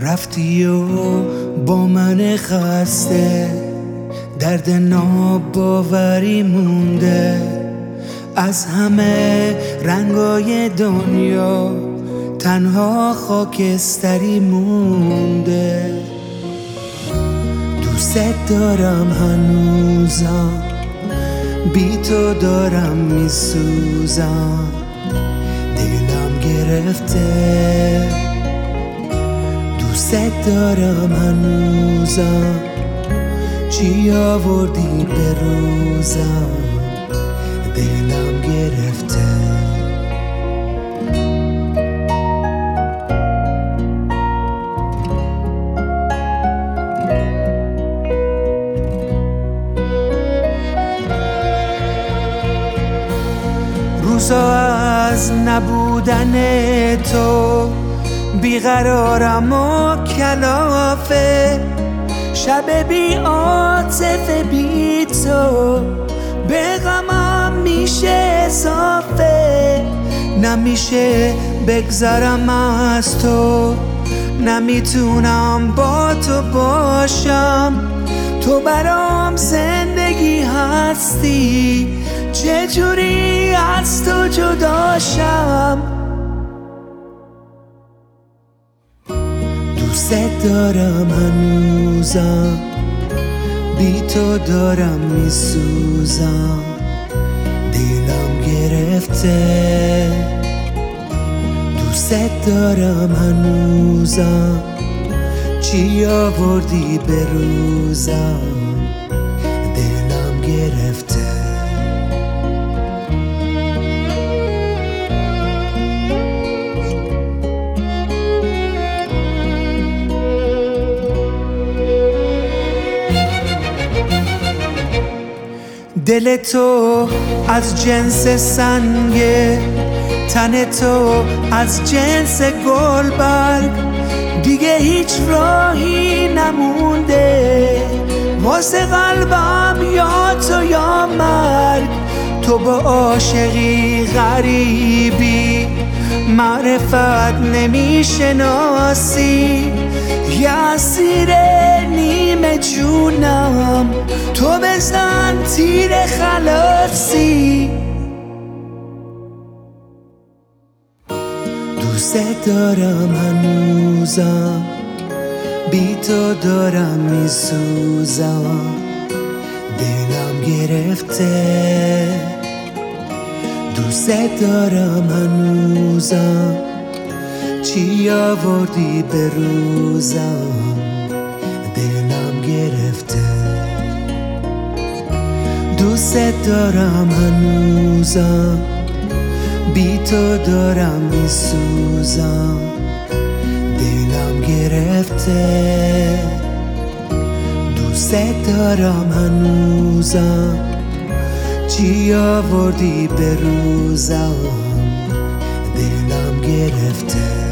رفتی و با من خسته، درد ناباوری مونده. از همه رنگای دنیا تنها خاکستری مونده. دوست دارم هنوزم، بی تو دارم میسوزم، دلم گرفته. دوست دارم هنوزم، چی آوردی به روزم، دلم گرفته. روزا از نبودن تو بیقرارم و کلافه، شب بی عاطفه بی تو به غمم میشه اضافه. نمیشه بگذرم از تو، نمیتونم با تو باشم، تو برام زندگی هستی، چجوری از تو جداشم. دوست دارم هنوزم، بی تو دارم میسوزم، دلم گرفته. دوست دارم هنوزم، چی آوردی به روزم، دلم گرفته. دل تو از جنس سنگه، تن تو از جنس گلبرگ، دیگه هیچ راهی نمونده واسه قلبم، یا تو یا مرگ. تو با عاشقی غریبی، معرفت نمیشناسی، یه اسیر نیمه جونم، تو بزن تیر خلاصی. دوست دارم هنوزم، بی تو دارم میسوزم، دلم گرفته. دوست دارم هنوزم، چی آوردی به روزم، دلم گرفته. دوست دارم هنوزم، بی تو دارم میسوزم، دلم گرفته. دوست دارم هنوزم، چی آوردی به روزم، دلم گرفته.